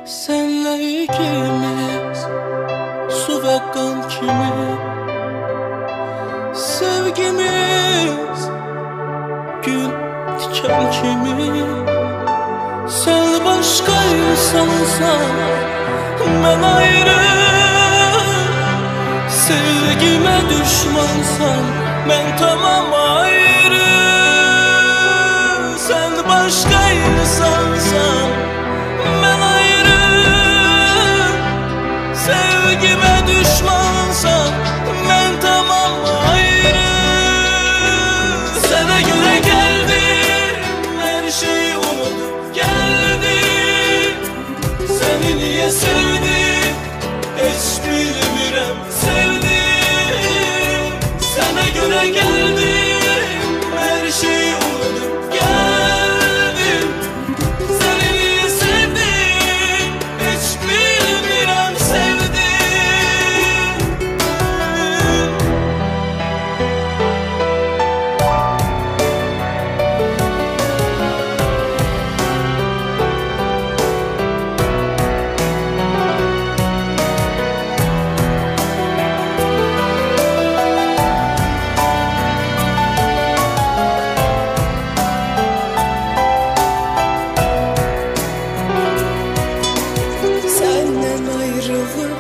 Senle ikimiz su ve kan kimi, sevgimiz gül diken kimi. Sen başka insansan ben ayrı, sevgime düşmansan ben tamam ayrı. Sen başka insansan ben ayrı, sevgime düşmansan ben tamam ayrı. Sana göre geldim, her şeyi unutup geldim. Seni niye sevdim hiç bilmirəm sevdim. Sana göre geldim, her şeyi unutup geldim. Seni niye sevdim hiç bilmirəm sevdim. Senden ayrılıp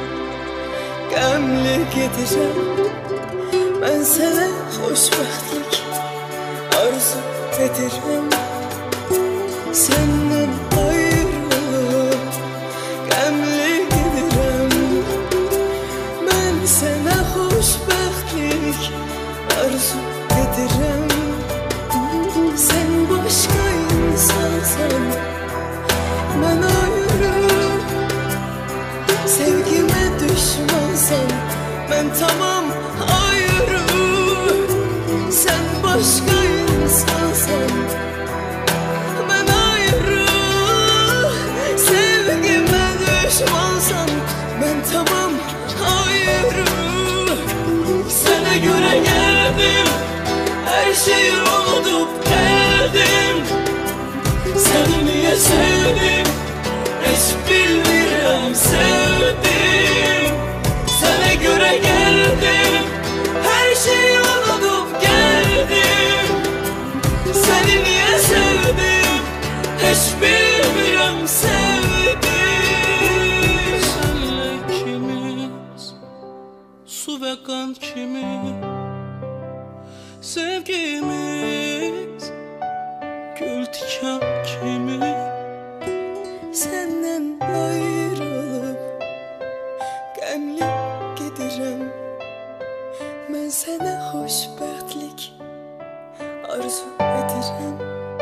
qəmli gedirəm. Mən sənə xoşbəxtlik arzu edirəm. Səndən ayrılıp qəmli gedirəm. Mən sənə xoşbəxtlik arzu edirəm. Sən başqa insansan mən ayrı, sevgime düşmansan ben tamam ayrı. Sen başka insansan ben ayrı, sevgime düşmansan ben tamam ayrı. Sana göre geldim, her şeyi unutup geldim. Seni niye sevdim hiç bilmirəm sevdim. Sana göre geldim, her şeyi unutup geldim. Seni niye sevdim hiç bilmirəm sevdim. Senle ikimiz su ve kan kimi, sevgimiz gül diken kimi. Senden ayrılıp qəmli gedirəm. Mən sənə xoşbəxtlik arzu edirəm.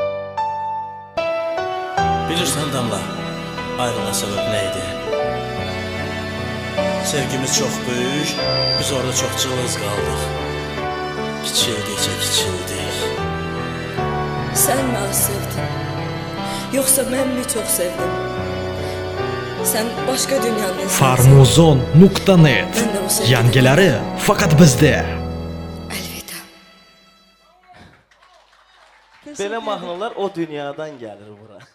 Bilirsən Damla, ayrılma səbəb nə idi? Sevgimiz çox böyük, biz orada çox cılız qaldıq. Kiçildikcə kiçildik. Sən məni az sevdin, yoxsa mən mi çox sevdim? Sən başqa dünyanın insanısın. Farmuzon.net Ben de o sevgiden Yangileri fakat bizde. Əlvida. Belə mahnılar o dünyadan gəlir bura.